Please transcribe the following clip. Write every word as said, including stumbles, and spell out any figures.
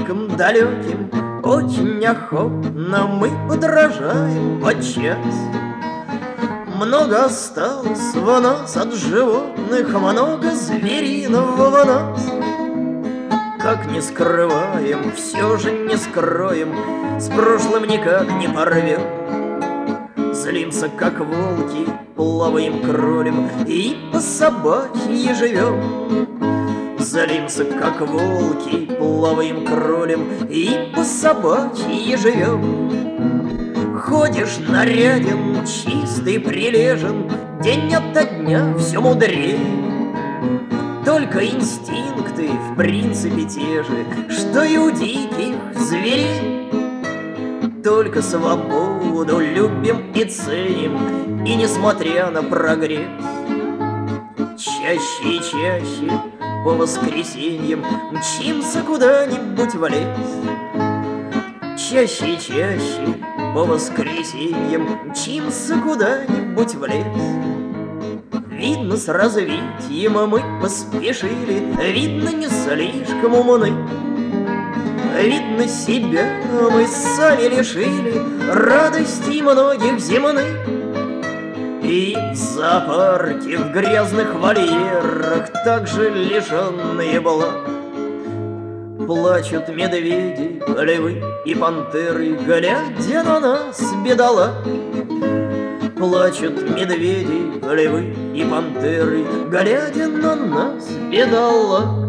дорожкам далеким очень охотно мы подражаем подчас. Много осталось в нас от животных, много звериного в нас. Как не скрываем, все же не скроем, с прошлым никак не порвем. Злимся, как волки, плаваем кролем и по собачьи живем. Злимся, как волки, плаваем кролем и по собачьи живем. Ходишь наряден, чистый, прилежен, день ото дня все мудрее. Только инстинкты в принципе те же, что и у диких зверей. Только свободу любим и ценим, и несмотря на прогресс, чаще и чаще по воскресеньям мчимся куда-нибудь в лес. Чаще и чаще по воскресеньям мчимся куда-нибудь в лес. Видно, с развитием мы поспешили, видно, не слишком умны. Видно, себя мы сами лишили радостей многих земных. И в зоопарке, в грязных вольерах также лишенные благ плачут медведи, львы и пантеры, глядя на нас, бедолаг. Плачут медведи, львы и пантеры, глядя на нас, бедолаг.